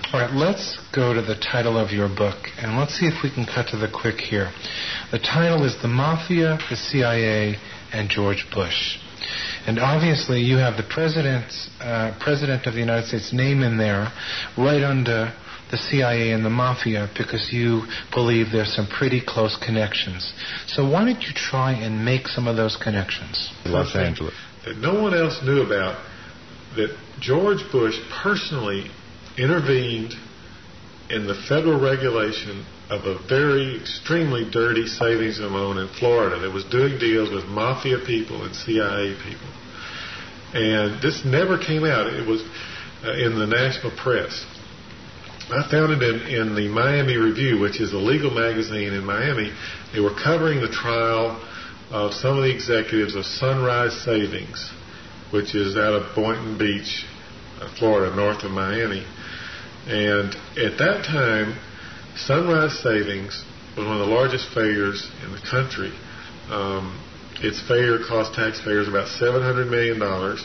All right, let's go to the title of your book, and let's see if we can cut to the quick here. The title is The Mafia, the CIA, and George Bush. And obviously you have the President of the United States name in there right under the CIA and the Mafia because you believe there's some pretty close connections. So why don't you try and make some of those connections? Los Angeles. That no one else knew about, that George Bush personally intervened in the federal regulation of a very extremely dirty savings and loan in Florida that was doing deals with Mafia people and CIA people. And this never came out. It was in the national press. I found it in the Miami Review, which is a legal magazine in Miami. They were covering the trial of some of the executives of Sunrise Savings, which is out of Boynton Beach, Florida, north of Miami. And at that time, Sunrise Savings was one of the largest failures in the country. Its failure cost taxpayers about $700 million.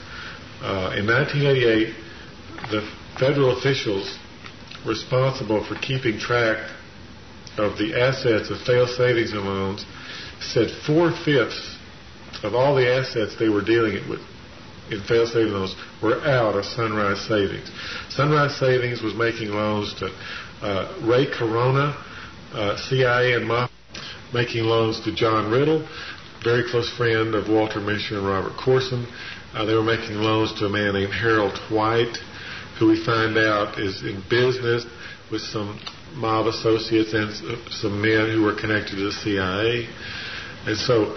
In 1988, the federal officials responsible for keeping track of the assets of failed savings and loans said 4/5 of all the assets they were dealing with in failed savings loans were out of Sunrise Savings. Sunrise Savings was making loans to Ray Corona, CIA and Mafia, making loans to John Riddle, very close friend of Walter Mischer and Robert Corson. They were making loans to a man named Harold White, who we find out is in business with some mob associates and some men who were connected to the CIA. And so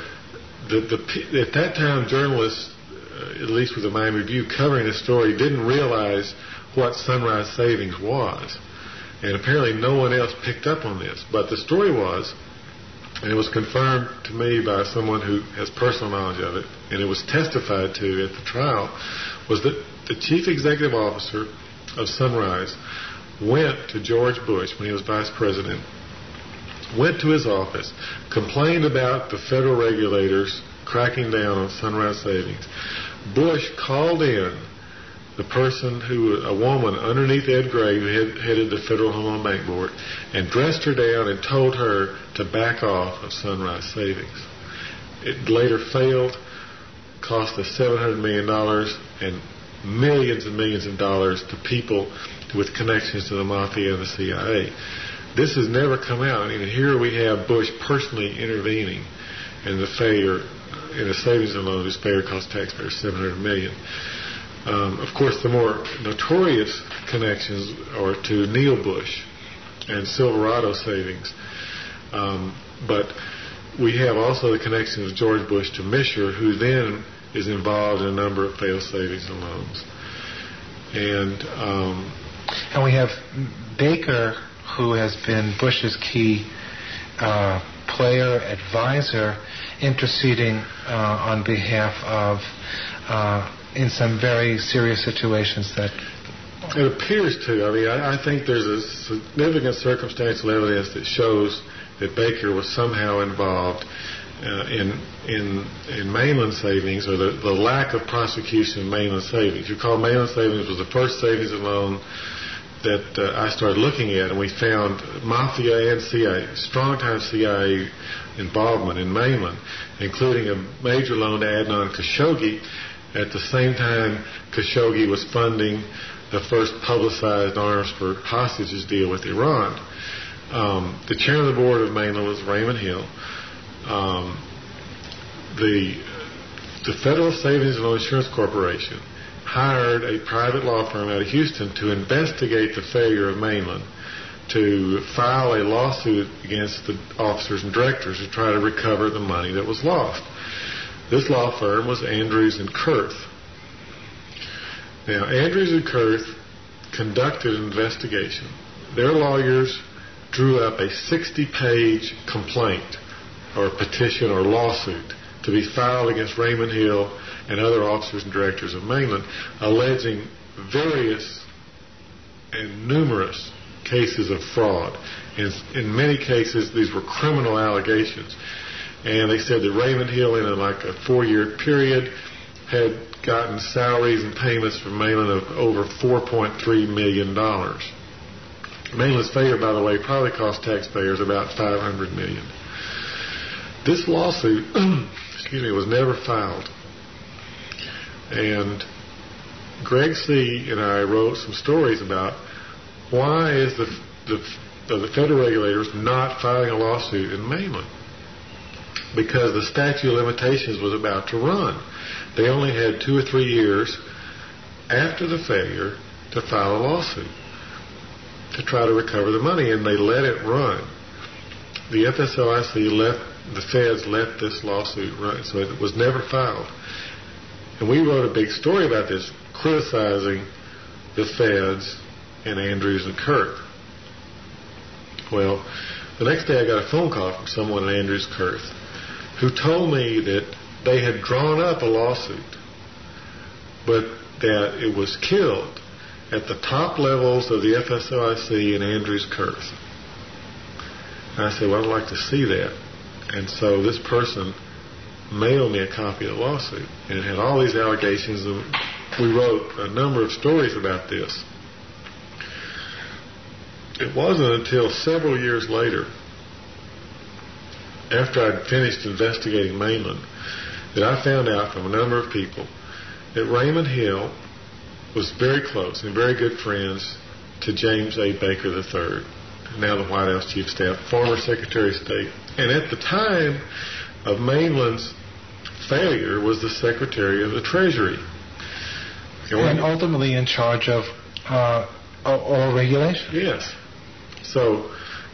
at that time, journalists, at least with the Miami Review, covering the story, didn't realize what Sunrise Savings was. And apparently no one else picked up on this. But the story was, and it was confirmed to me by someone who has personal knowledge of it, and it was testified to at the trial, was that the chief executive officer of Sunrise went to George Bush when he was vice president, went to his office, complained about the federal regulators cracking down on Sunrise Savings. Bush called in the person a woman underneath Ed Gray, who headed the Federal Home Loan Bank Board, and dressed her down and told her to back off of Sunrise Savings. It later failed, cost us $700 million and millions of dollars to people with connections to the Mafia and the CIA. This has never come out. I mean, here we have Bush personally intervening in the failure, in a savings and loan whose failure cost taxpayers $700 million. Of course, the more notorious connections are to Neil Bush and Silverado Savings. But we have also the connection of George Bush to Mischer, who then is involved in a number of failed savings and loans. And we have Baker, who has been Bush's key player, advisor, interceding on behalf of in some very serious situations that... It appears to. I mean, I think there's a significant circumstantial evidence that shows that Baker was somehow involved in mainland savings, or the lack of prosecution of mainland savings. You recall mainland savings was the first savings and loan that I started looking at, and we found Mafia and CIA, strong-time CIA involvement in mainland, including a major loan to Adnan Khashoggi. At the same time, Khashoggi was funding the first publicized arms for hostages deal with Iran. The chairman of the board of mainland was Raymond Hill. The Federal Savings and Loan Insurance Corporation hired a private law firm out of Houston to investigate the failure of mainland, to file a lawsuit against the officers and directors to try to recover the money that was lost. This law firm was Andrews and Kurth. Now, Andrews and Kurth conducted an investigation. Their lawyers drew up a 60-page complaint or petition or lawsuit to be filed against Raymond Hill and other officers and directors of mainland, alleging various and numerous cases of fraud. In many cases, these were criminal allegations. And they said that Raymond Hill, in like a 4-year period, had gotten salaries and payments from mainland of over $4.3 million. Mainland's failure, by the way, probably cost taxpayers about $500 million. This lawsuit, was never filed. And Greg C. and I wrote some stories about why is the federal regulators not filing a lawsuit in Mainland. Because the statute of limitations was about to run. They only had 2 or 3 years after the failure to file a lawsuit to try to recover the money, and they let it run. The FSLIC the feds let this lawsuit run, so it was never filed. And we wrote a big story about this, criticizing the feds and Andrews and Kurth. Well, the next day I got a phone call from someone at Andrews Kurth who told me that they had drawn up a lawsuit, but that it was killed at the top levels of the FSLIC and Andrews Kurth. And I said, well, I'd like to see that. And so this person mailed me a copy of the lawsuit, and it had all these allegations, and we wrote a number of stories about this. It wasn't until several years later, after I'd finished investigating Mainland, that I found out from a number of people that Raymond Hill was very close and very good friends to James A. Baker III, now the White House Chief of Staff, former Secretary of State, and at the time of Mainland's failure was the Secretary of the Treasury. And ultimately in charge of all regulation. Yes. So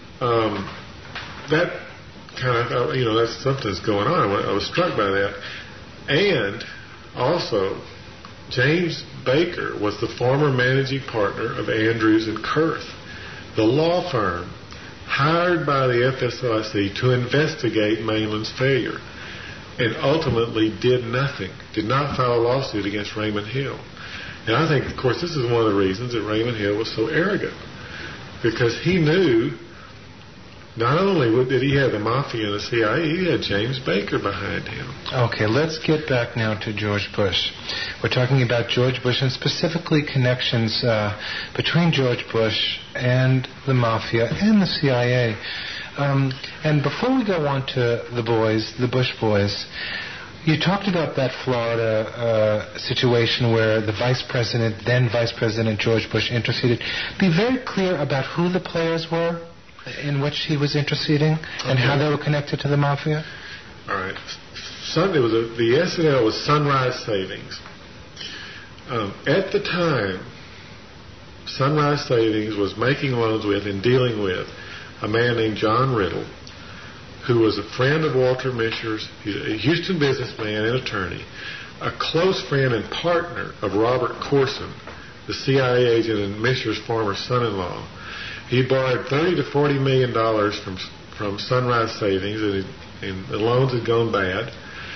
that kind of, that's something's going on. I was struck by that. And also, James Baker was the former managing partner of Andrews and Kurth, the law firm hired by the FSLIC to investigate Mainland's failure, and ultimately did nothing, did not file a lawsuit against Raymond Hill. And I think, of course, this is one of the reasons that Raymond Hill was so arrogant, because he knew not only did he have the Mafia and the CIA, he had James Baker behind him. Okay, let's get back now to George Bush. We're talking about George Bush and specifically connections between George Bush and the Mafia and the CIA. And before we go on to the Bush boys, you talked about that Florida situation where the then Vice President George Bush interceded. Be very clear about who the players were in which he was interceding and how they were connected to the Mafia. All right. The S&L was Sunrise Savings. At the time, Sunrise Savings was making loans with and dealing with a man named John Riddle, who was a friend of Walter Mishers. He's a Houston businessman and attorney, a close friend and partner of Robert Corson, the CIA agent and Mishers' former son-in-law. He borrowed $30 to $40 million from Sunrise Savings, and the loans had gone bad.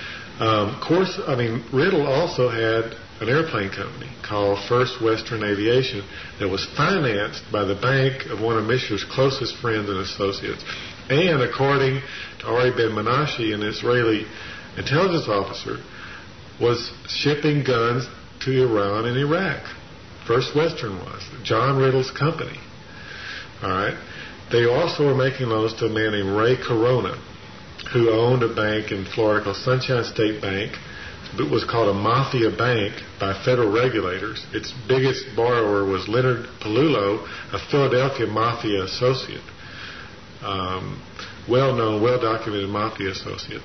Riddle also had an airplane company called First Western Aviation that was financed by the bank of one of Mishers' closest friends and associates. And according to Ari Ben-Menashe, an Israeli intelligence officer, was shipping guns to Iran and Iraq. First Western was John Riddle's company. All right. They also were making loans to a man named Ray Corona, who owned a bank in Florida called Sunshine State Bank. It was called a Mafia bank by federal regulators. Its biggest borrower was Leonard Palullo, a Philadelphia Mafia associate. Well-known, well-documented Mafia associate.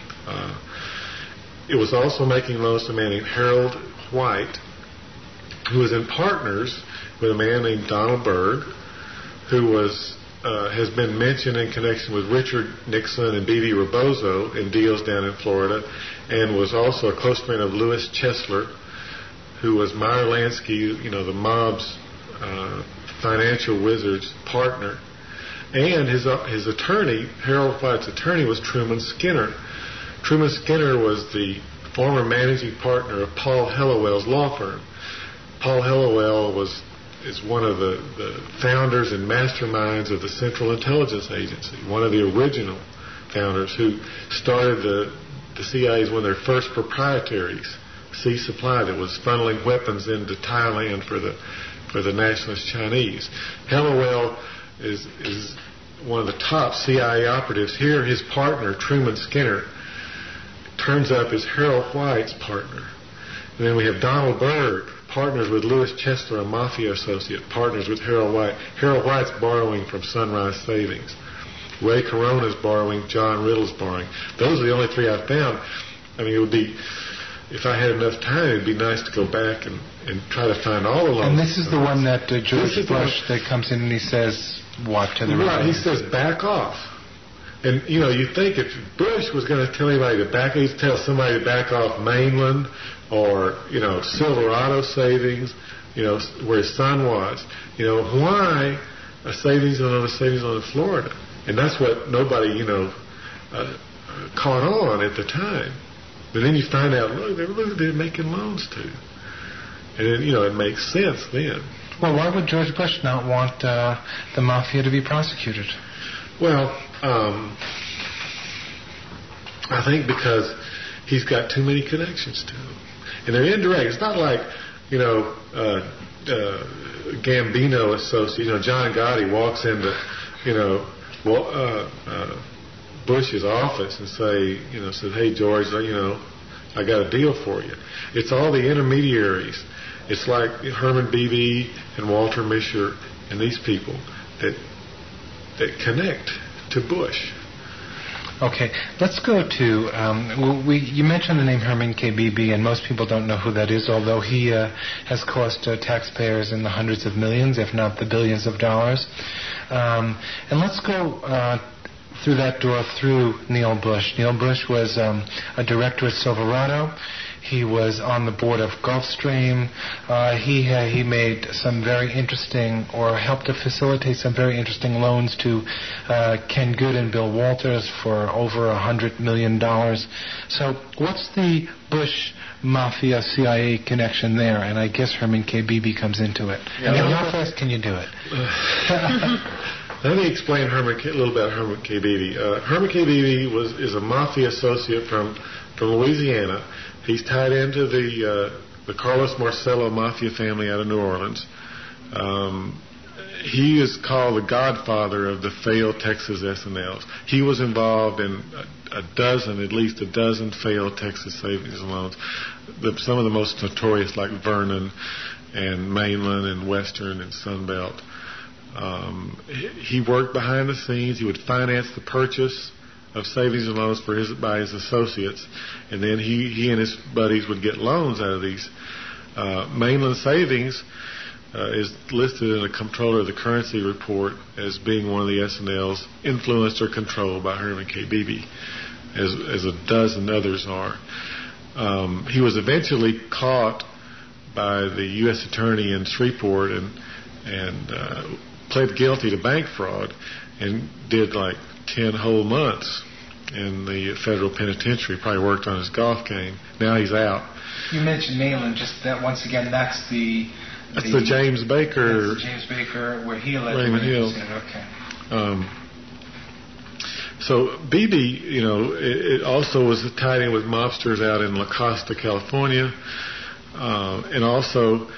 It was also making loans to a man named Harold White, who was in partners with a man named Donald Berg, who has been mentioned in connection with Richard Nixon and B.B. Rebozo in deals down in Florida, and was also a close friend of Louis Chesler, who was Meyer Lansky, the mob's financial wizard's partner. And his attorney, Harold White's attorney, was Truman Skinner. Truman Skinner was the former managing partner of Paul Hellawell's law firm. Paul Hellawell is one of the founders and masterminds of the Central Intelligence Agency, one of the original founders who started the CIA as one of their first proprietaries, Sea Supply, that was funneling weapons into Thailand for the for the nationalist Chinese. Hallowell is one of the top CIA operatives. Here, his partner, Truman Skinner, turns up as Harold White's partner. And then we have Donald Byrd, partners with Louis Chesler, a mafia associate, partners with Harold White. Harold White's borrowing from Sunrise Savings. Ray Corona's borrowing, John Riddle's borrowing. Those are the only three I found. I mean, it would be, if I had enough time, it would be nice to go back and try to find all the loans. And this is the one that George Bush that comes in and he says, what to the right? He says, back off. And, you know, you think if Bush was going to tell anybody to back off, he'd tell somebody to back off Mainland or, you know, Silverado Savings, you know, where his son was. You know, why a savings on Florida? And that's what nobody, you know, caught on at the time. But then you find out, look, they're making loans to. And then, you know, it makes sense then. Well, why would George Bush not want the mafia to be prosecuted? Well, I think because he's got too many connections to them. And they're indirect. It's not like, you know, Gambino associate. You know, John Gotti walks into, you know, Bush's office and said, hey, George, you know, I got a deal for you. It's all the intermediaries. It's like Herman Beebe and Walter Mischer and these people that connect to Bush. Okay, let's go to, you mentioned the name Herman K. Beebe, and most people don't know who that is, although he has cost taxpayers in the hundreds of millions, if not the billions of dollars. And let's go through that door through Neil Bush. Neil Bush was a director at Silverado. He was on the board of Gulfstream. He made some very interesting, or helped to facilitate some very interesting loans to Ken Good and Bill Walters for over $100 million. So what's the Bush Mafia CIA connection there? And I guess Herman K. Beebe comes into it. Yeah, I mean, how fast can you do it? Let me explain a little about Herman K. Beebe. Herman K. Beebe is a mafia associate from Louisiana. He's tied into the Carlos Marcello mafia family out of New Orleans. He is called the godfather of the failed Texas S&Ls. He was involved in at least a dozen failed Texas savings and loans. Some of the most notorious, like Vernon and Mainland and Western and Sunbelt. He worked behind the scenes. He would finance the purchase of savings and loans by his associates, and then he and his buddies would get loans out of these. Mainland Savings is listed in the Comptroller of the Currency report as being one of the S&Ls influenced or controlled by Herman K. Beebe, as a dozen others are. He was eventually caught by the U.S. Attorney in Shreveport and pled guilty to bank fraud and did like 10 whole months in the federal penitentiary. Probably worked on his golf game. Now he's out. You mentioned Mainland. Just that once again, that's the James Baker. That's the James Baker where he led Raymond Hill. Okay. So Beebe, you know, it also was tied in with mobsters out in La Costa, California, and also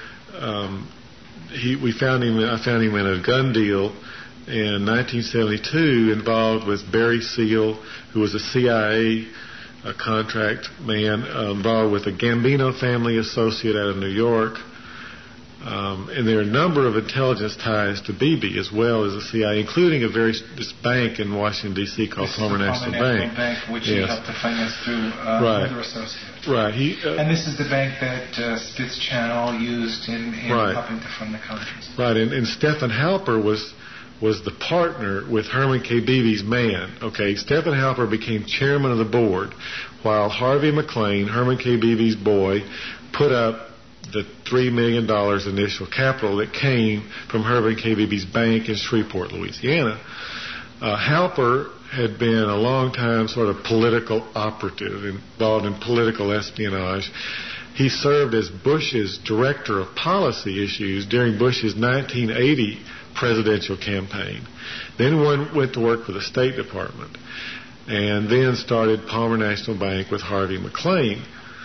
I found him in a gun deal in 1972 involved with Barry Seal, who was a CIA contract man, involved with a Gambino family associate out of New York. And there are a number of intelligence ties to Beebe as well as the CIA, including this bank in Washington, D.C. called Palmer National Bank. Which he helped to finance through another associate. Right. And this is the bank that Spitz Channel used in helping to fund the countries. Right. And Stephen Halper was the partner with Herman K. Beebe's man. Okay, Stephen Halper became chairman of the board, while Harvey McLean, Herman K. Beebe's boy, put up the $3 million initial capital that came from Herman K. Beebe's bank in Shreveport, Louisiana. Halper had been a long time sort of political operative involved in political espionage. He served as Bush's director of policy issues during Bush's 1980 presidential campaign. Then went to work for the State Department, and then started Palmer National Bank with Harvey McLean.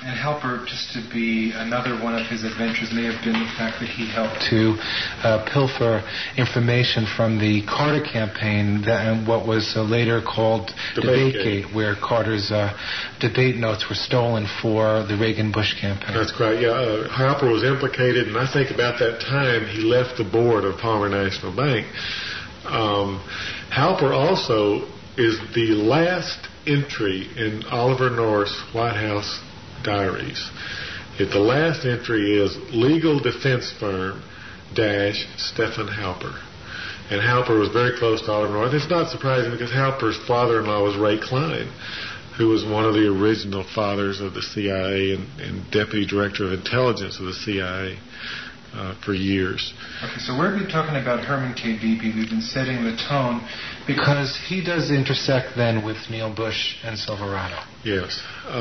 And Halper, just to be another one of his adventures, may have been the fact that he helped to pilfer information from the Carter campaign, and what was later called Debategate, where Carter's debate notes were stolen for the Reagan-Bush campaign. That's correct. Yeah, Halper was implicated, and I think about that time he left the board of Palmer National Bank. Halper also is the last entry in Oliver North's White House diaries. The last entry is legal defense firm Stephen Halper. And Halper was very close to Oliver North. It's not surprising because Halper's father-in-law was Ray Klein, who was one of the original fathers of the CIA and deputy director of intelligence of the CIA for years. Okay, so we're going to be talking about Herman K. Beebe. We've been setting the tone because he does intersect then with Neil Bush and Silverado. Yes.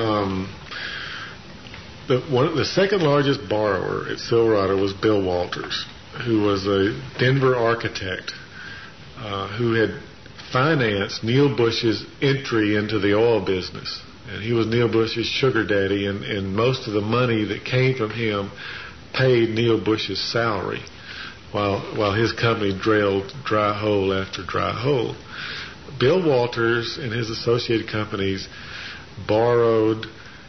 The second largest borrower at Silverado was Bill Walters, who was a Denver architect who had financed Neil Bush's entry into the oil business. And he was Neil Bush's sugar daddy, and most of the money that came from him paid Neil Bush's salary while his company drilled dry hole after dry hole. Bill Walters and his associated companies borrowed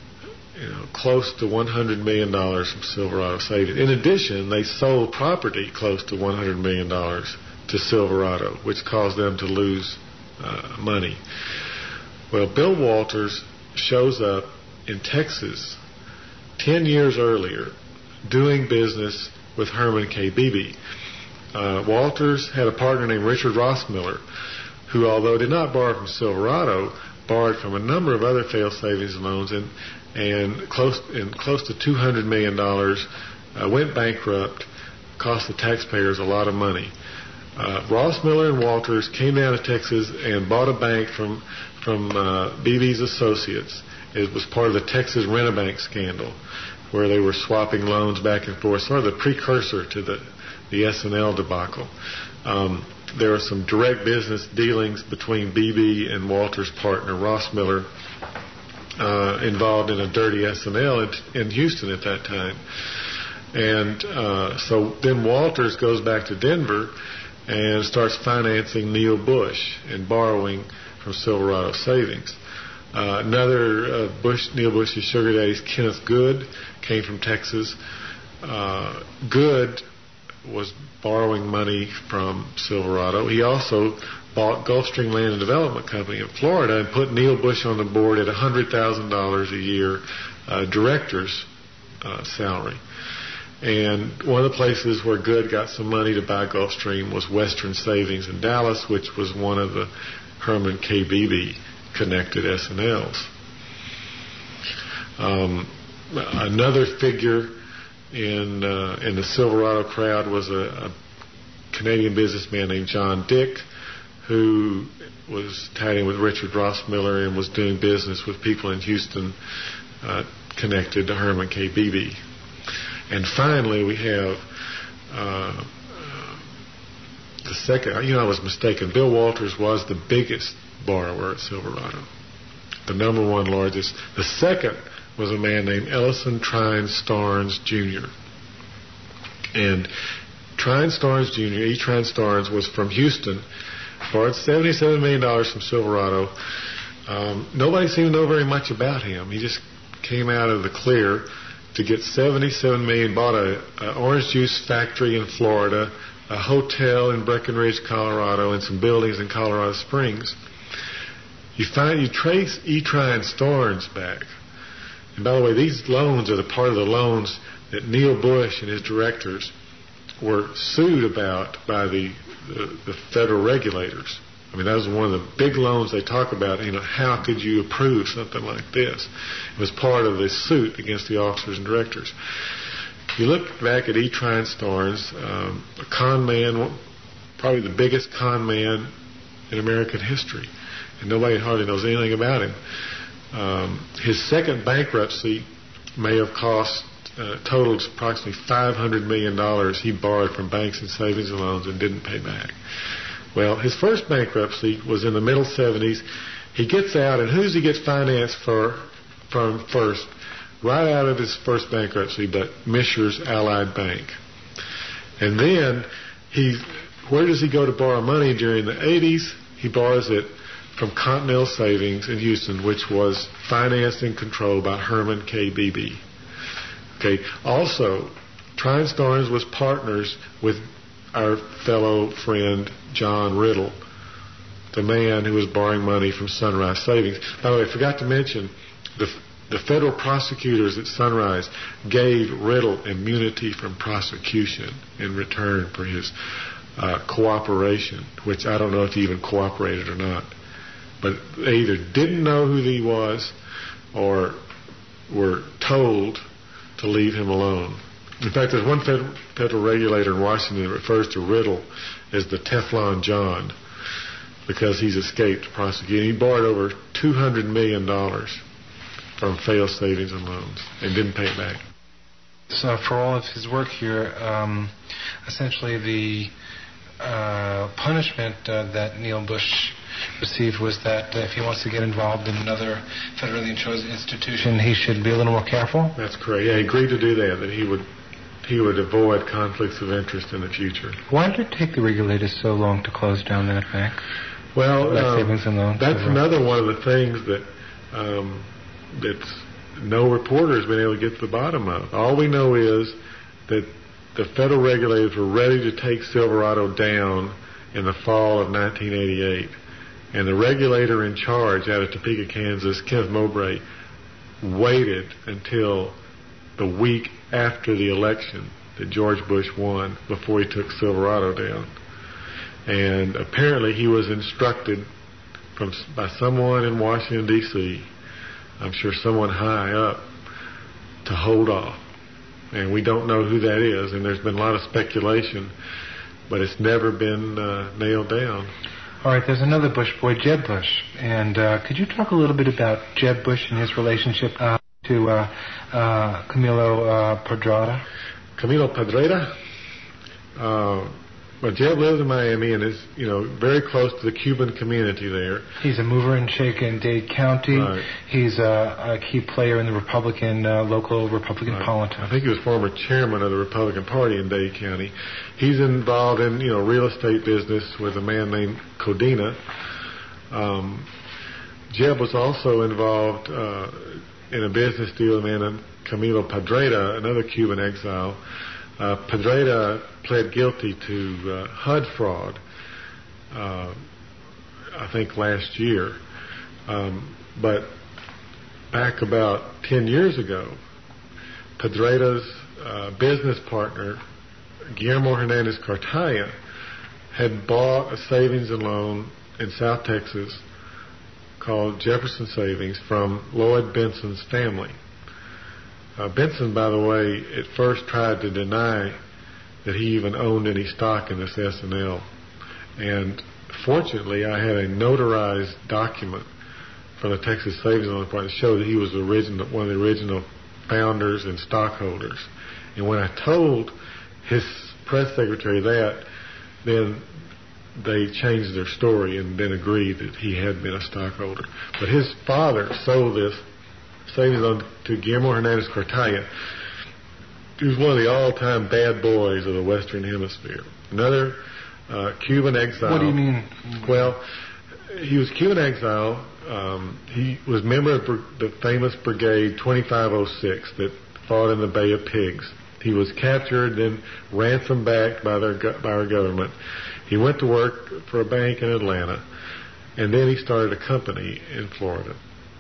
close to $100 million from Silverado Savings. In addition, they sold property close to $100 million to Silverado, which caused them to lose money. Well, Bill Walters shows up in Texas 10 years earlier doing business with Herman K. Beebe. Walters had a partner named Richard Rossmiller, who, although did not borrow from Silverado, borrowed from a number of other failed savings and loans, and close to $200 million, went bankrupt, cost the taxpayers a lot of money. Rossmiller and Walters came down to Texas and bought a bank from Beebe's associates. It was part of the Texas Rent-A-Bank scandal, where they were swapping loans back and forth, sort of the precursor to the S&L debacle. There were some direct business dealings between Beebe and Walters' partner, Rossmiller, involved in a dirty S&L in Houston at that time. And so then Walters goes back to Denver and starts financing Neil Bush and borrowing from Silverado Savings. Another Neil Bush's sugar daddies, Kenneth Good, came from Texas. Good was borrowing money from Silverado. He also bought Gulfstream Land and Development Company in Florida and put Neil Bush on the board at $100,000 a year director's salary. And one of the places where Good got some money to buy Gulfstream was Western Savings in Dallas, which was one of the Herman K. Beebe connected S&Ls. Another figure in the Silverado crowd was a Canadian businessman named John Dick, who was tied in with Richard Rossmiller and was doing business with people in Houston connected to Herman K. Beebe. And finally, we have the second. I was mistaken. Bill Walters was the biggest borrower at Silverado, the number one largest. The second was a man named Ellison Trine Starnes Jr. And Trine Starnes Jr., E. Trine Starnes, was from Houston, borrowed $77 million from Silverado. Nobody seemed to know very much about him. He just came out of the clear to get $77 million, bought an orange juice factory in Florida, a hotel in Breckenridge, Colorado, and some buildings in Colorado Springs. You trace E. Trine Starnes back. And by the way, these loans are the part of the loans that Neil Bush and his directors were sued about by the federal regulators. I mean, that was one of the big loans they talk about. How could you approve something like this? It was part of this suit against the officers and directors. You look back at E. Trine Starnes, a con man, probably the biggest con man in American history, and nobody hardly knows anything about him. His second bankruptcy may have totaled approximately $500 million he borrowed from banks and savings and loans and didn't pay back. Well, his first bankruptcy was in the middle 70s. He gets out, and who does he get financed from first? right out of his first bankruptcy, but Mischer's Allied Bank. And then where does he go to borrow money during the 80s? He borrows it from Continental Savings in Houston, which was financed and controlled by Herman K. Beebe. Okay. Also, TriStarnes was partners with our fellow friend John Riddle, the man who was borrowing money from Sunrise Savings. By the way, I forgot to mention, the federal prosecutors at Sunrise gave Riddle immunity from prosecution in return for his cooperation, which I don't know if he even cooperated or not. But they either didn't know who he was or were told to leave him alone. In fact, there's one federal regulator in Washington that refers to Riddle as the Teflon John because he's escaped prosecution. He borrowed over $200 million from failed savings and loans and didn't pay it back. So for all of his work here, essentially the punishment that Neil Bush received was that if he wants to get involved in another federally chosen institution, he should be a little more careful? That's correct. Yeah, he agreed to do that he would avoid conflicts of interest in the future. Why did it take the regulators so long to close down that bank? Well, savings and loans that's another one of the things that no reporter has been able to get to the bottom of. All we know is that the federal regulators were ready to take Silverado down in the fall of 1988. And the regulator in charge out of Topeka, Kansas, Kenneth Mowbray, waited until the week after the election that George Bush won before he took Silverado down. And apparently he was instructed by someone in Washington, D.C., I'm sure someone high up, to hold off. And we don't know who that is, and there's been a lot of speculation, but it's never been nailed down. All right, there's another Bush boy, Jeb Bush. And could you talk a little bit about Jeb Bush and his relationship to Camilo Pedrada? Camilo Pedrada? Well, Jeb lives in Miami and is, very close to the Cuban community there. He's a mover and shaker in Dade County. Right. He's a key player in the local Republican politics. I think he was former chairman of the Republican Party in Dade County. He's involved in, real estate business with a man named Codina. Jeb was also involved in a business deal with a man named Camilo Pedrada, another Cuban exile. Pedrada pled guilty to HUD fraud, I think last year. But back about 10 years ago, Pedrada's business partner, Guillermo Hernandez Cartaya, had bought a savings and loan in South Texas called Jefferson Savings from Lloyd Benson's family. Benson, by the way, at first tried to deny that he even owned any stock in this S&L. And fortunately, I had a notarized document from the Texas Savings and Loan Department to show that he was one of the original founders and stockholders. And when I told his press secretary that, then they changed their story and then agreed that he had been a stockholder. But his father sold this savings loan to Guillermo Hernandez Cartaya, he was one of the all-time bad boys of the Western Hemisphere. Another Cuban exile. What do you mean? Well, he was Cuban exile. He was a member of the famous Brigade 2506 that fought in the Bay of Pigs. He was captured, then ransomed back by our government. He went to work for a bank in Atlanta, and then he started a company in Florida.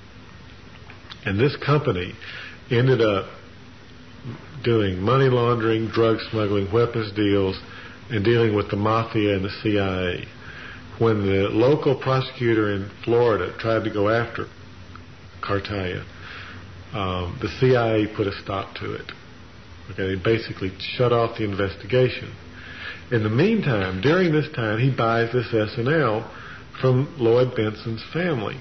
And this company ended up doing money laundering, drug smuggling, weapons deals, and dealing with the mafia and the CIA. When the local prosecutor in Florida tried to go after Cartaya, the CIA put a stop to it. Okay, they basically shut off the investigation. In the meantime, during this time, he buys this S&L from Lloyd Benson's family.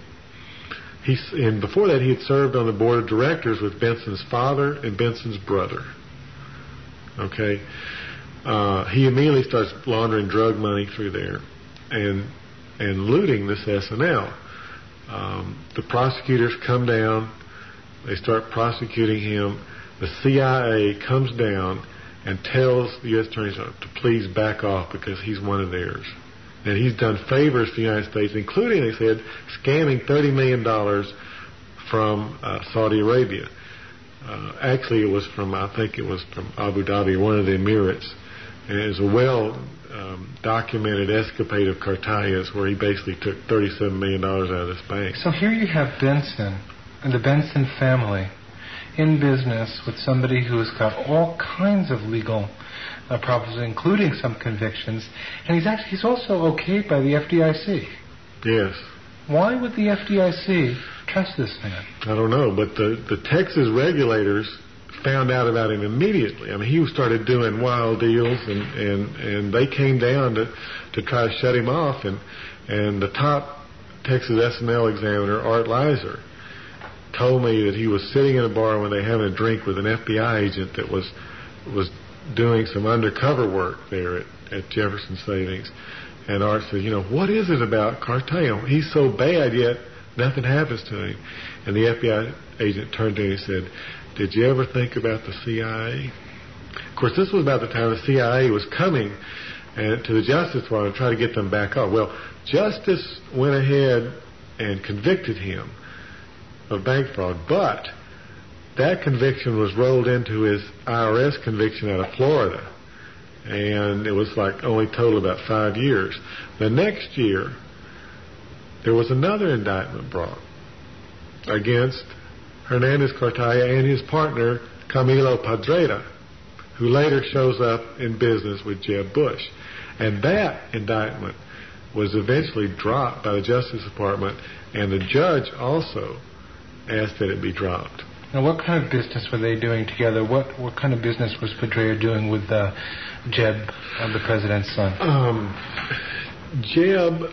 And before that, he had served on the board of directors with Benson's father and Benson's brother. Okay, he immediately starts laundering drug money through there and looting this S&L. The prosecutors come down They start prosecuting him. The CIA comes down and tells the U.S. Attorney's Office to please back off because he's one of theirs. And he's done favors to the United States, including, they said, scamming $30 million from Saudi Arabia. Actually, I think it was from Abu Dhabi, one of the Emirates. And it was a well-documented escapade of Cartaya's where he basically took $37 million out of this bank. So here you have Benson and the Benson family in business with somebody who's got all kinds of legal problems, including some convictions, and he's also okayed by the FDIC. Yes. Why would the FDIC trust this man? I don't know, but the Texas regulators found out about him immediately. I mean, he started doing wild deals, and they came down to try to shut him off, and the top Texas S&L examiner, Art Leiser, told me that he was sitting in a bar when they were having a drink with an FBI agent that was doing some undercover work there at Jefferson Savings. And Art said, what is it about Cartaya? He's so bad, yet nothing happens to him. And the FBI agent turned to him and said, did you ever think about the CIA? Of course, this was about the time the CIA was coming to the Justice Department to try to get them back off. Well, Justice went ahead and convicted him of bank fraud, but that conviction was rolled into his IRS conviction out of Florida, and it was only total about 5 years. The next year, there was another indictment brought against Hernandez Cartaya and his partner Camilo Padrera, who later shows up in business with Jeb Bush. And that indictment was eventually dropped by the Justice Department, and the judge also asked that it be dropped. Now, what kind of business were they doing together? What kind of business was Padrera doing with Jeb, the president's son? Jeb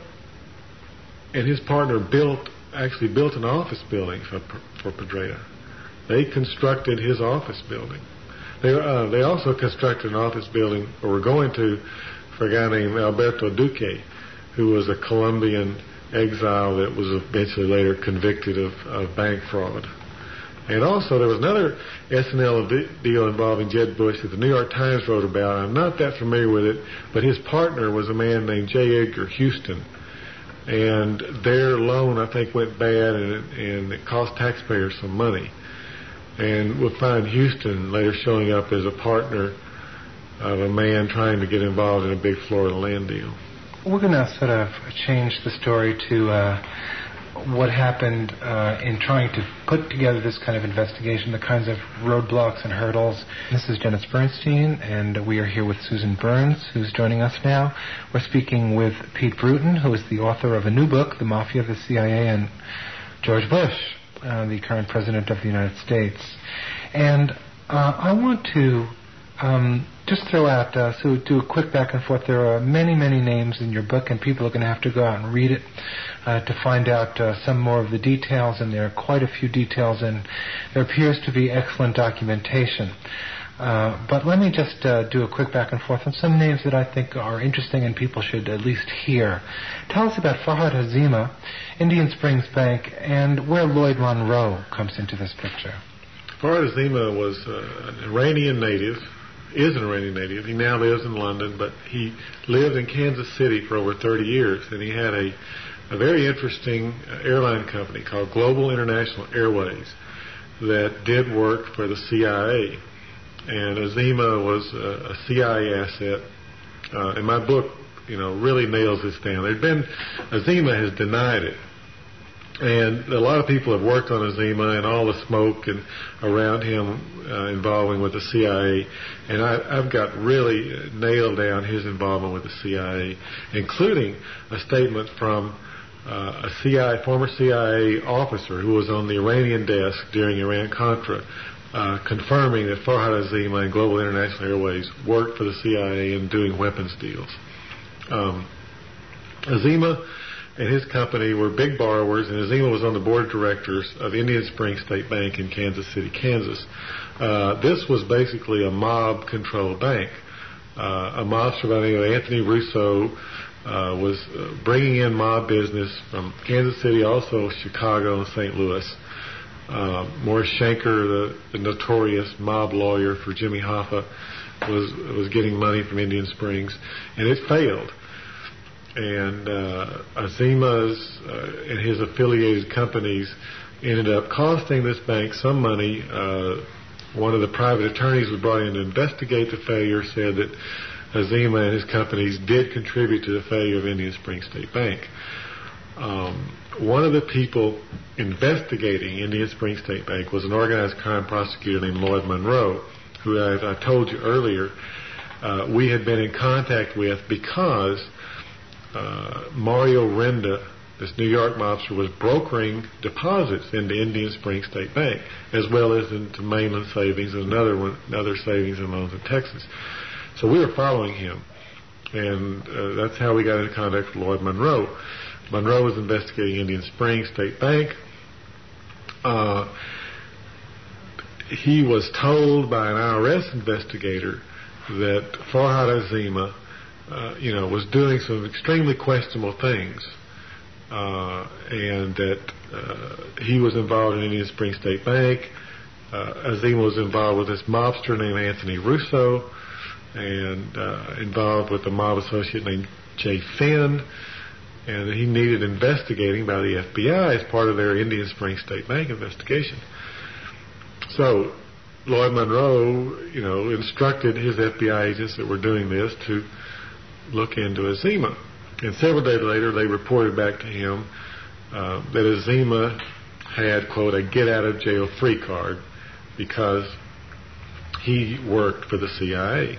and his partner actually built an office building for Padrera. They constructed his office building. They also constructed an office building, or were going to, for a guy named Alberto Duque, who was a Colombian exile that was eventually later convicted of bank fraud. And also there was another S&L deal involving Jeb Bush that the New York Times wrote about. I'm not that familiar with it, but his partner was a man named J. Edgar Houston. And their loan, I think, went bad, and it cost taxpayers some money. And we'll find Houston later showing up as a partner of a man trying to get involved in a big Florida land deal. We're going to sort of change the story to what happened in trying to put together this kind of investigation, the kinds of roadblocks and hurdles. This is Dennis Bernstein, and we are here with Susan Burns, who's joining us now. We're speaking with Pete Bruton, who is the author of a new book, The Mafia, the CIA, and George Bush, the current president of the United States. And I want to just throw out, so do a quick back and forth. There are many, many names in your book, and people are going to have to go out and read it to find out some more of the details, and there are quite a few details, and there appears to be excellent documentation. But let me just do a quick back and forth on some names that I think are interesting and people should at least hear. Tell us about Farhad Hazima, Indian Springs Bank, and where Lloyd Monroe comes into this picture. Farhad Hazima was an Iranian native, is an Iranian native. He now lives in London, but he lived in Kansas City for over 30 years, and he had a very interesting airline company called Global International Airways that did work for the CIA. And Hazima was a CIA asset. And my book, really nails this down. Hazima has denied it. And a lot of people have worked on Hazima and all the smoke and around him involving with the CIA. And I've got really nailed down his involvement with the CIA, including a statement from a former CIA officer who was on the Iranian desk during Iran-Contra, confirming that Farhad Hazima and Global International Airways worked for the CIA in doing weapons deals. Hazima and his company were big borrowers, and Hazima was on the board of directors of Indian Springs State Bank in Kansas City, Kansas. This was basically a mob-controlled bank. A mobster by the name of Anthony Russo was bringing in mob business from Kansas City, also Chicago and St. Louis. Morris Shanker, the notorious mob lawyer for Jimmy Hoffa, was getting money from Indian Springs, and it failed. And Azima's and his affiliated companies ended up costing this bank some money. One of the private attorneys was brought in to investigate the failure, said that Azima and his companies did contribute to the failure of Indian Springs State Bank. One of the people investigating Indian Springs State Bank was an organized crime prosecutor named Lloyd Monroe, who, as I told you earlier, we had been in contact with because Mario Renda, this New York mobster, was brokering deposits into Indian Springs State Bank, as well as into Mainland Savings and another savings and loans in Texas. So we were following him, and that's how we got into contact with Lloyd Monroe. Monroe was investigating Indian Springs State Bank. He was told by an IRS investigator that Farhad Azima, was doing some extremely questionable things, and that he was involved in Indian Springs State Bank. Azima was involved with this mobster named Anthony Russo, and involved with a mob associate named Jay Finn, and he needed investigating by the FBI as part of their Indian Springs State Bank investigation. So Lloyd Monroe, instructed his FBI agents that were doing this to look into Azima. And several days later, they reported back to him that Azima had, quote, a get-out-of-jail-free card because he worked for the CIA.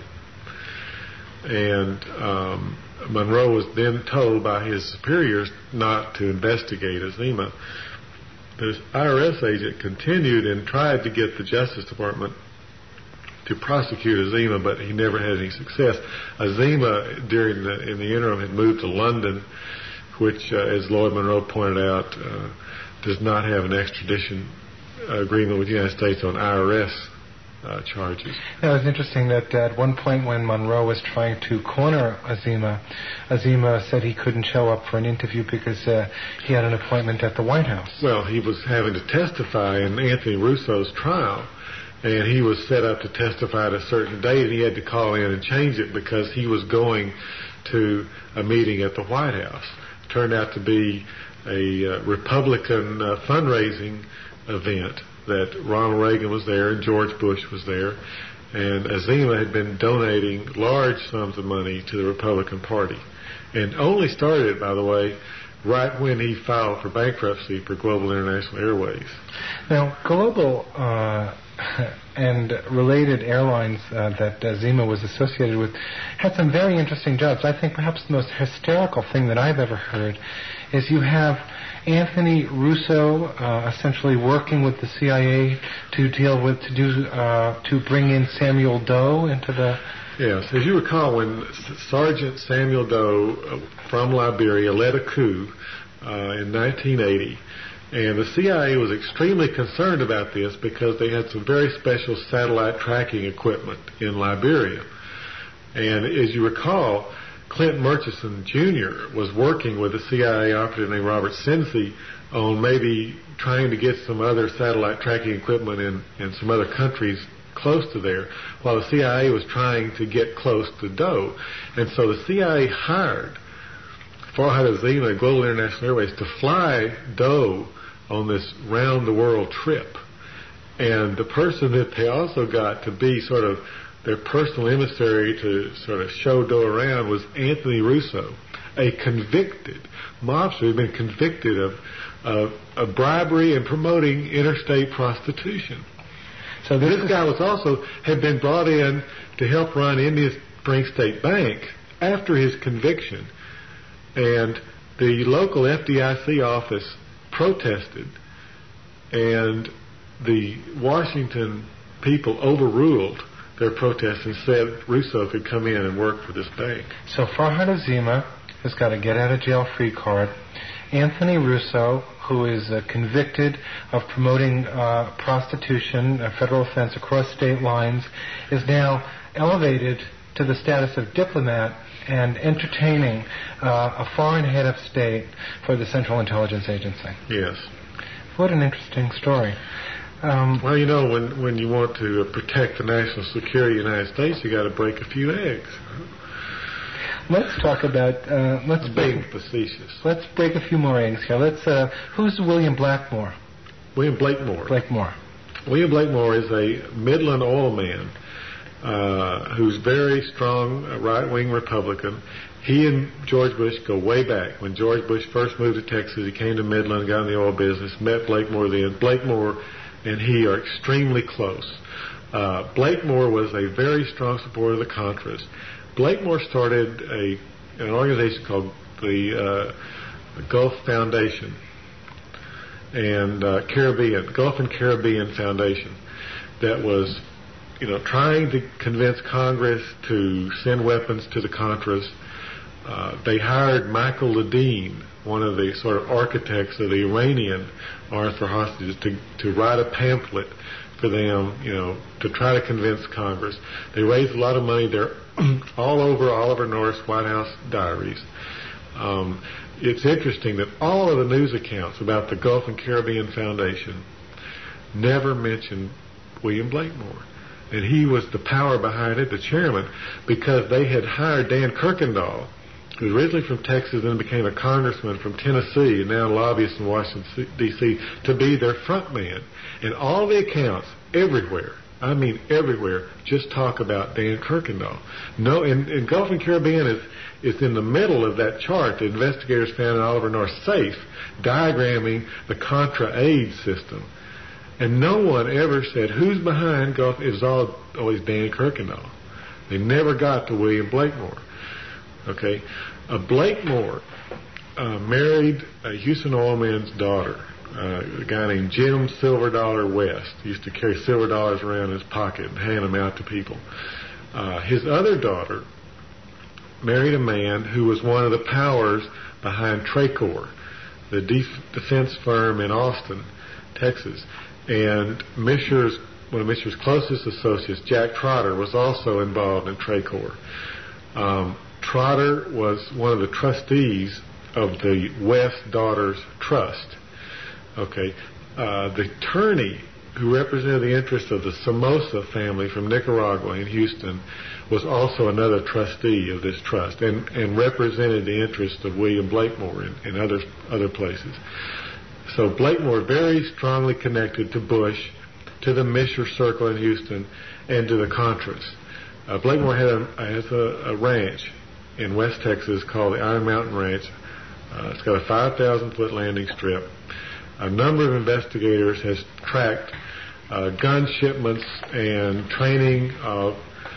And Monroe was then told by his superiors not to investigate Azima. The IRS agent continued and tried to get the Justice Department to prosecute Azima, but he never had any success. Azima, in the interim, had moved to London, which, as Lloyd Monroe pointed out, does not have an extradition agreement with the United States on IRS charges. Now, it's interesting that at one point when Monroe was trying to corner Azima said he couldn't show up for an interview because he had an appointment at the White House. Well, he was having to testify in Anthony Russo's trial, and he was set up to testify at a certain date, and he had to call in and change it because he was going to a meeting at the White House. It turned out to be a Republican fundraising event that Ronald Reagan was there and George Bush was there, and Azima had been donating large sums of money to the Republican Party, and only started, by the way, right when he filed for bankruptcy for Global International Airways. Now, Global and related airlines that Azima was associated with had some very interesting jobs. I think perhaps the most hysterical thing that I've ever heard is you have Anthony Russo essentially working with the CIA to bring in Samuel Doe into the... Yes, as you recall, when Sergeant Samuel Doe from Liberia led a coup in 1980, and the CIA was extremely concerned about this because they had some very special satellite tracking equipment in Liberia. And as you recall, Clint Murchison Jr. was working with a CIA operative named Robert Sensi on maybe trying to get some other satellite tracking equipment in some other countries close to there, while the CIA was trying to get close to Doe. And so the CIA hired Farhad Azima at Global International Airways to fly Doe on this round-the-world trip. And the person that they also got to be sort of their personal emissary to sort of show Doe around was Anthony Russo, a convicted mobster who had been convicted of bribery and promoting interstate prostitution. So this guy had been brought in to help run Indian Springs State Bank after his conviction, and the local FDIC office protested, and the Washington people overruled their protest and said Russo could come in and work for this bank. So Farhad Azima has got a get-out-of-jail-free card. Anthony Russo, who is convicted of promoting prostitution, a federal offense across state lines, is now elevated to the status of diplomat and entertaining a foreign head of state for the Central Intelligence Agency. Yes. What an interesting story. Well, you know, when you want to protect the national security of the United States, you got to break a few eggs. Let's talk about. Being facetious. Let's break a few more eggs here. Who's William Blackmore? William Blakemore. Blakemore. William Blakemore is a Midland oil man who's very strong right-wing Republican. He and George Bush go way back. When George Bush first moved to Texas, he came to Midland, got in the oil business, met Blakemore then. Blakemore and he are extremely close. Blakemore was a very strong supporter of the Contras. Blakemore started an organization called the Gulf Foundation and Gulf and Caribbean Foundation that was, trying to convince Congress to send weapons to the Contras. They hired Michael Ledeen, one of the sort of architects of the Iranian arms for hostages, to write a pamphlet for them, to try to convince Congress. They raised a lot of money. They're all over Oliver North's White House diaries. It's interesting that all of the news accounts about the Gulf and Caribbean Foundation never mentioned William Blakemore. And he was the power behind it, the chairman, because they had hired Dan Kirkendall, who was originally from Texas and became a congressman from Tennessee and now a lobbyist in Washington, D.C., to be their front man. And all the accounts, everywhere, just talk about Dan Kirkendall. No, in Gulf and Caribbean is in the middle of that chart the investigators found in Oliver North's safe, diagramming the Contra aid system. And no one ever said, who's behind Gulf? It was always Dan Kirkendall. They never got to William Blakemore. Okay. Blakemore married a Houston oil man's daughter, a guy named Jim Silver Dollar West. He used to carry silver dollars around in his pocket and hand them out to people. His other daughter married a man who was one of the powers behind Tracor, the defense firm in Austin, Texas. And one of Mischer's closest associates, Jack Trotter, was also involved in Tracor. Trotter was one of the trustees of the West Daughters Trust. Okay. The attorney who represented the interests of the Somoza family from Nicaragua in Houston was also another trustee of this trust and represented the interests of William Blakemore in other places. So Blakemore very strongly connected to Bush, to the Mischer Circle in Houston, and to the Contras. Blakemore has a ranch in West Texas called the Iron Mountain Ranch. It's got a 5,000-foot landing strip. A number of investigators has tracked gun shipments and training of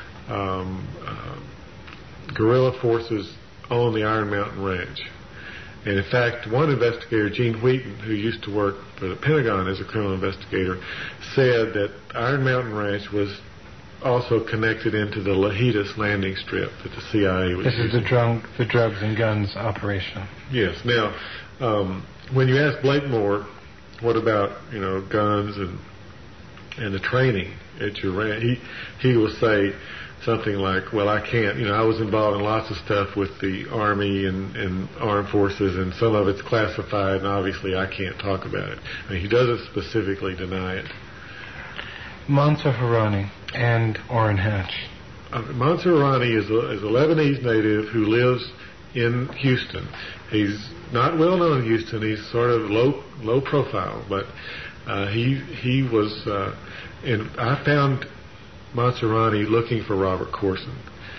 guerrilla forces on the Iron Mountain Ranch. And in fact, one investigator, Gene Wheaton, who used to work for the Pentagon as a criminal investigator, said that Iron Mountain Ranch was also connected into the Lajitas landing strip that the CIA was using. This is the drugs and guns operation. Yes. Now, when you ask Blakemore, what about guns and the training at your ranch, he will say something like, well, I can't, I was involved in lots of stuff with the Army and armed forces, and some of it's classified, and obviously I can't talk about it. I mean, he doesn't specifically deny it. Mansour Harani and Orrin Hatch. Mansour Harani is a Lebanese native who lives in Houston. He's not well known in Houston. He's sort of low profile, but he was, and I found Mansour Harani looking for Robert Corson.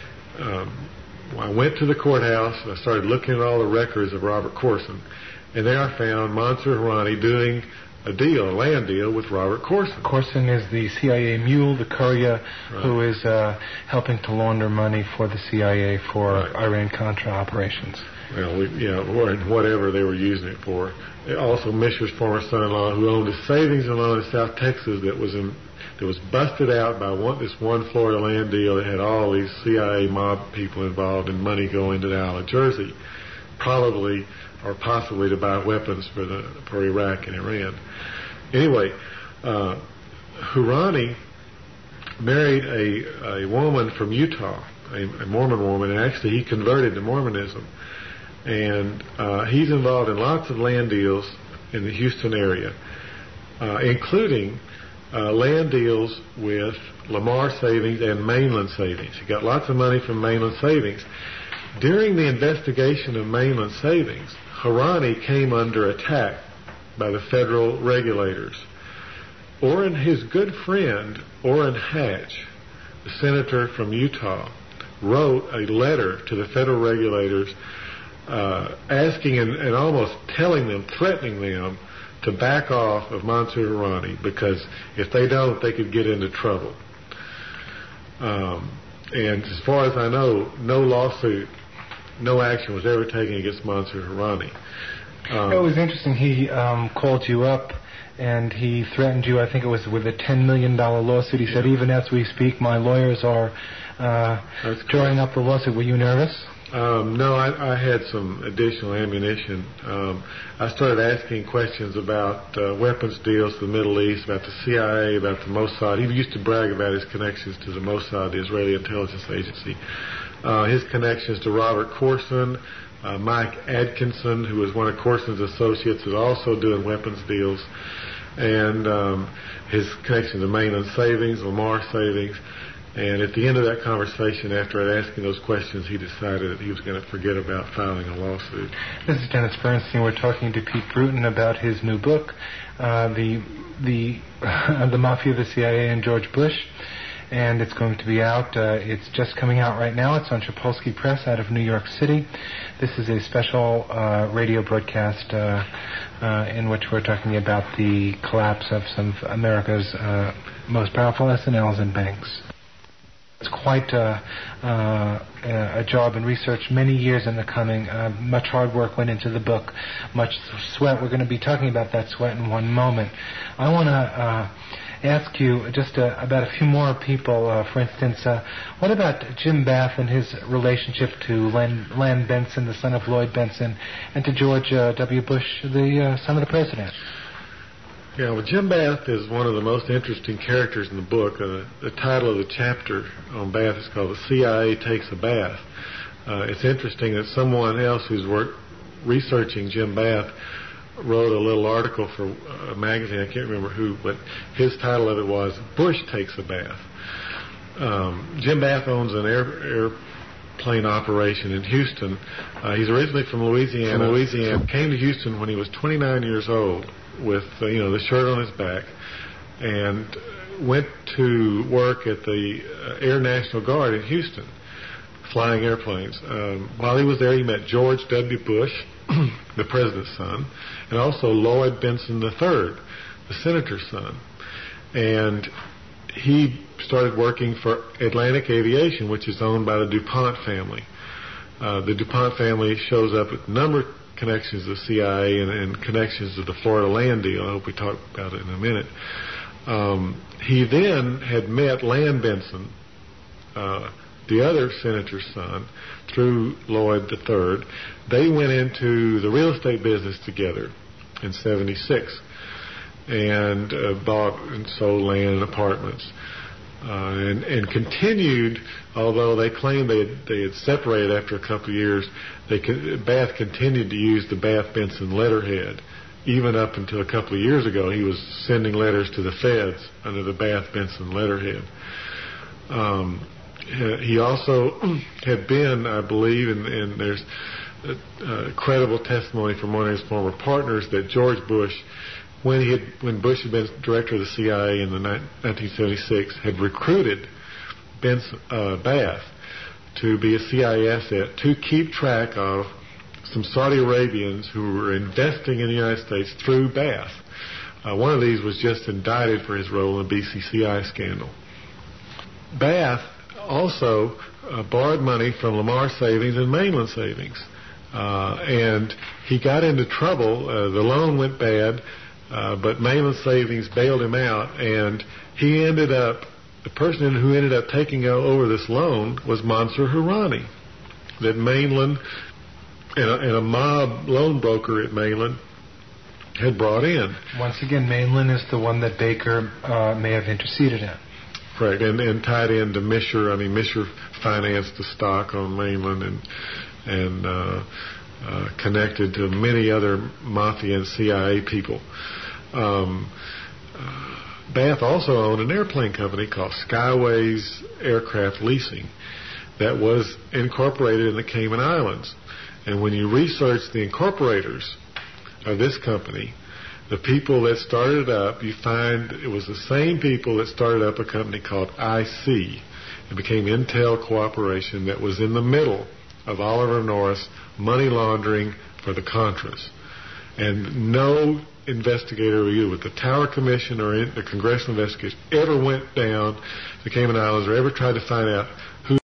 I went to the courthouse and I started looking at all the records of Robert Corson, and there I found Mansour Harani doing a land deal with Robert Corson. Corson is the CIA mule, the courier, right, who is helping to launder money for the CIA for right, Iran-Contra operations. Well, or whatever they were using it for. Also, Mischer's former son-in-law, who owned a savings and loan in South Texas that was busted out by this one Florida land deal that had all these CIA mob people involved and money going to out of Jersey, probably or possibly to buy weapons for Iraq and Iran. Anyway, Harani married a woman from Utah, a Mormon woman, and actually he converted to Mormonism. And he's involved in lots of land deals in the Houston area. including land deals with Lamar Savings and Mainland Savings. He got lots of money from Mainland Savings. During the investigation of Mainland Savings, Harani came under attack by the federal regulators. His good friend, Orrin Hatch, the senator from Utah, wrote a letter to the federal regulators asking and almost telling them, threatening them, to back off of Mansour Harani, because if they don't, they could get into trouble. And as far as I know, no lawsuit, no action was ever taken against Mansour Harani. It was interesting. He called you up and he threatened you, I think it was with a $10 million lawsuit. He said, even as we speak, my lawyers are drawing up the lawsuit. Were you nervous? No, I had some additional ammunition. I started asking questions about weapons deals to the Middle East, about the CIA, about the Mossad. He used to brag about his connections to the Mossad, the Israeli intelligence agency. His connections to Robert Corson, Mike Atkinson, who was one of Corson's associates, is also doing weapons deals, and his connection to Mainland Savings, Lamar Savings. And at the end of that conversation, after I'd asked him those questions, he decided that he was going to forget about filing a lawsuit. This is Dennis Bernstein. We're talking to Pete Bruton about his new book, The Mafia, the CIA, and George Bush. And it's going to be out. It's just coming out right now. It's on Tripolsky Press out of New York City. This is a special radio broadcast in which we're talking about the collapse of some of America's most powerful S&Ls and banks. It's quite a job and research, many years in the coming. Much hard work went into the book, much sweat. We're going to be talking about that sweat in one moment. I want to ask you just about a few more people. For instance, what about Jim Bath and his relationship to Len Benson, the son of Lloyd Benson, and to George W. Bush, the son of the president? Yeah, well, Jim Bath is one of the most interesting characters in the book. The title of the chapter on Bath is called The CIA Takes a Bath. It's interesting that someone else who's worked researching Jim Bath wrote a little article for a magazine, I can't remember who, but his title of it was Bush Takes a Bath. Jim Bath owns an airplane operation in Houston. He's originally from Louisiana. Came to Houston when he was 29 years old with the shirt on his back, and went to work at the Air National Guard in Houston, flying airplanes. While he was there, he met George W. Bush, the president's son, and also Lloyd Benson III, the senator's son. And he started working for Atlantic Aviation, which is owned by the DuPont family. The DuPont family shows up at a number of connections to the CIA and connections to the Florida land deal. I hope we talk about it in a minute. He then had met Lan Benson, the other senator's son, through Lloyd III. They went into the real estate business together in '76 and bought and sold land and apartments. And continued, although they claimed they had separated after a couple of years, Bath continued to use the Bath-Benson letterhead. Even up until a couple of years ago, he was sending letters to the feds under the Bath-Benson letterhead. He also had been, I believe, and there's credible testimony from one of his former partners, that George Bush, when Bush had been director of the CIA in 1976, had recruited Bath to be a CIA asset to keep track of some Saudi Arabians who were investing in the United States through Bath. One of these was just indicted for his role in the BCCI scandal. Bath also borrowed money from Lamar Savings and Mainland Savings. And he got into trouble. The loan went bad. But Mainland Savings bailed him out, and the person who ended up taking over this loan was Mansour Harani, that Mainland and a mob loan broker at Mainland had brought in. Once again, Mainland is the one that Baker may have interceded in. Correct, and tied into Misher. I mean, Misher financed the stock on Mainland and connected to many other Mafia and CIA people. Bath also owned an airplane company called Skyways Aircraft Leasing that was incorporated in the Cayman Islands. And when you research the incorporators of this company, the people that started it up, you find it was the same people that started up a company called IC. It became Intel Corporation that was in the middle of Oliver Norris money laundering for the Contras. And no investigator, either with the Tower Commission or the congressional investigators, ever went down to the Cayman Islands or ever tried to find out